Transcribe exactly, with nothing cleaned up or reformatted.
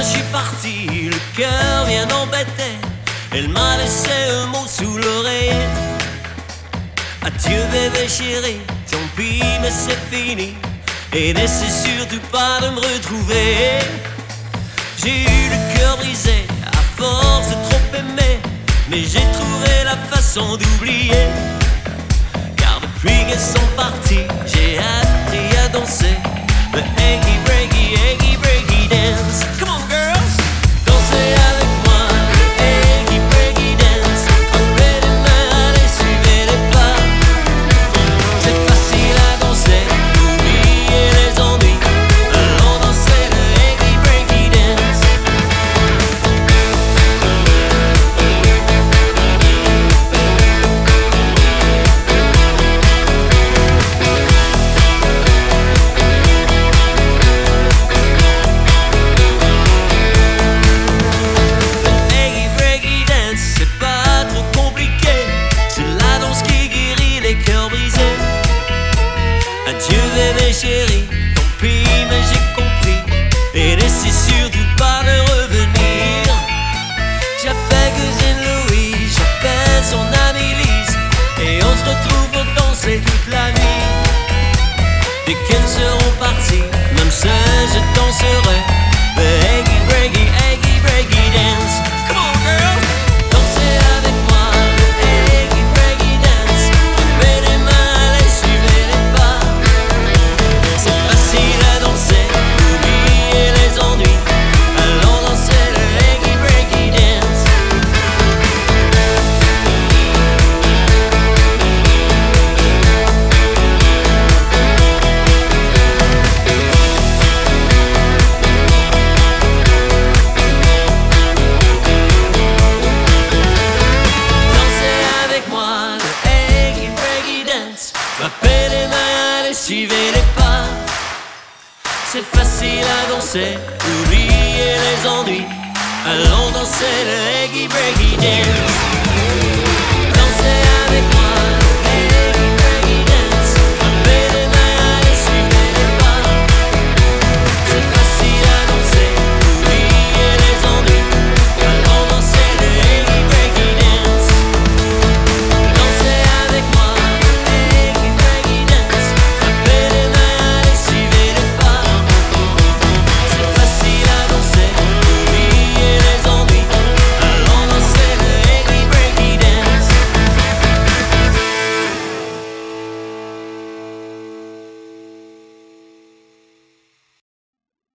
je suis parti, le cœur vient d'embêter. Elle m'a laissé un mot sous l'oreiller. Adieu bébé chéri, tant pis mais c'est fini. Et n'essaie surtout pas de me retrouver. J'ai eu le cœur brisé à force de trop aimer, mais j'ai trouvé la façon d'oublier. Car depuis qu'elles sont parties, j'ai appris à danser le achy breaky, achy breaky dance. Come on girls, dansez avec moi le achy breaky dance. Trempez les mains, allez suivez les pas. C'est facile à danser, oubliez les ennuis. Allons danser le achy breaky dance. Adieu bébé chéri, tant pis mais j'ai compris. Et n'essaie surtout pas de revenir. J'appelle cousine Louise, j'appelle son amie Lise, et on se retrouve pour danser toute la nuit. Dès qu'elles seront parties, même seul je danserai le achy breaky, achy breaky dance. Come on girl, dansez avec moi le achy breaky dance. Trempez les mains, allez suivez les pas. C'est facile à danser, oubliez les ennuis. Allons danser le achy breaky dance. Dansez avec moi le achy breaky dance. Frappez les mains, allez suivez les pas. C'est facile à danser, oubliez les ennuis. Allons danser le achy breaky dance.